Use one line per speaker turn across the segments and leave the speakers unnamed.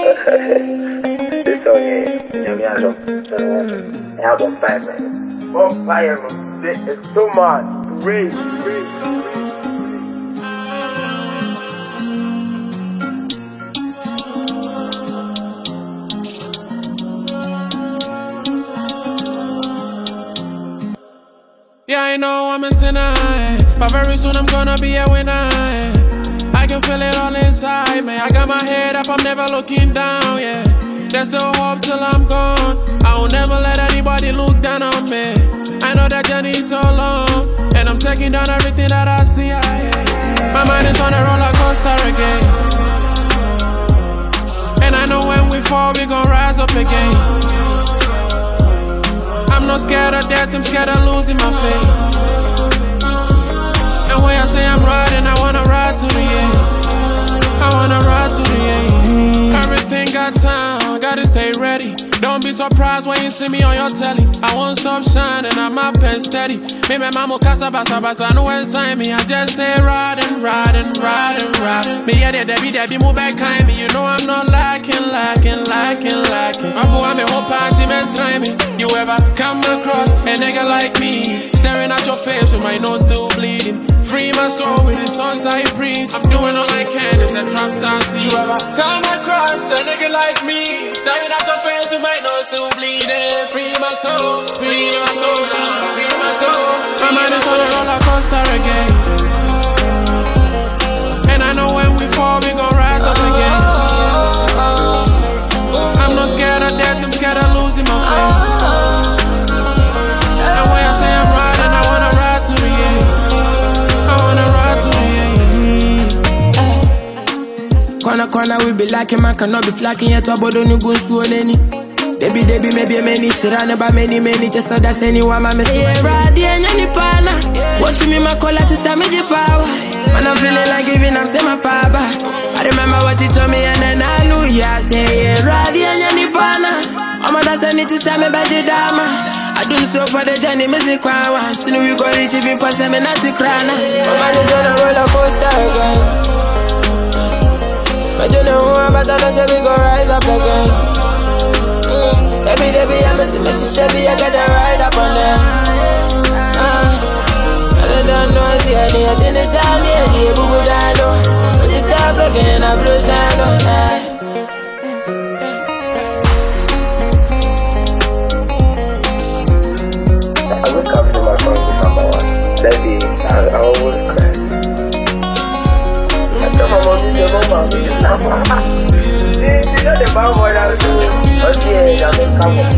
This song here, you have album 5 minutes. Oh, fire, it's too much. Great.
Yeah, I know I'm a sinner, but very soon I'm gonna be a winner. I can feel it all inside me. I got my head up, I'm never looking down, yeah. There's still hope till I'm gone. I will never let anybody look down on me. I know that journey is so long, and I'm taking down everything that I see. My mind is on a roller coaster again, and I know when we fall, we gon' rise up again. I'm not scared of death, I'm scared of losing my faith. And when I say I'm riding, I wanna ride to the end. I wanna ride to the end. Everything got time, gotta stay ready. Don't be surprised when you see me on your telly. I won't stop shining, I'm up and steady. Me my mama casa basa basa, no one sign me. I just stay riding. Me yeah, Debbie move back kind me. You know I'm not lacking. I'm a whole party man try me. You ever come across a nigga like me, staring at your face with my nose still bleeding? Free my soul with the songs I preach. I'm doing all I can, it's a trap star scene. You ever come across a nigga like me, staring at your face with my nose still bleeding? Free my soul now, free my soul. My mind is on a roller coaster again, and I know when we fall, we gon' rise up again. I'm not scared of death, I'm scared of losing my faith. And when I say I'm riding, I wanna ride to the end. I wanna ride to the end.
Corner, we be lacking, man cannot be slacking yet. About only good so any. Debbie, maybe many shit on about many, just so that's anyone, my miss. Yeah, ready and any partner. What to me, my call to send me the power. When I'm feeling like giving up, say my papa. I remember what he told me, and then I knew, yeah, say, yeah, ready and any partner. I'm that's I need to send me by the dama. I do so for the journey, music power. Soon we go reach even past me, not to cry. My mind is on a roller coaster again. But you know who I'm about to say we go rise up again. Debbie, I'm a Chevy, I gotta ride up on them. I don't know, I see any of the sound, yeah, the boo dino. With the top again, I blue sando.
I wake up to my phone with someone. Baby, I always cry. I tell my mom, you know the bad boy that was doing. Okay, I'm in come on.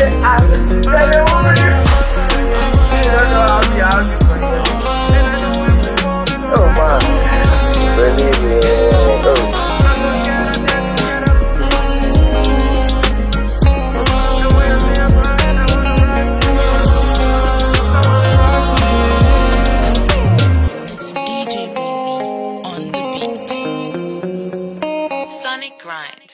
Oh man, believe me.
It's DJ Breezy on the beat. Sonic Grind.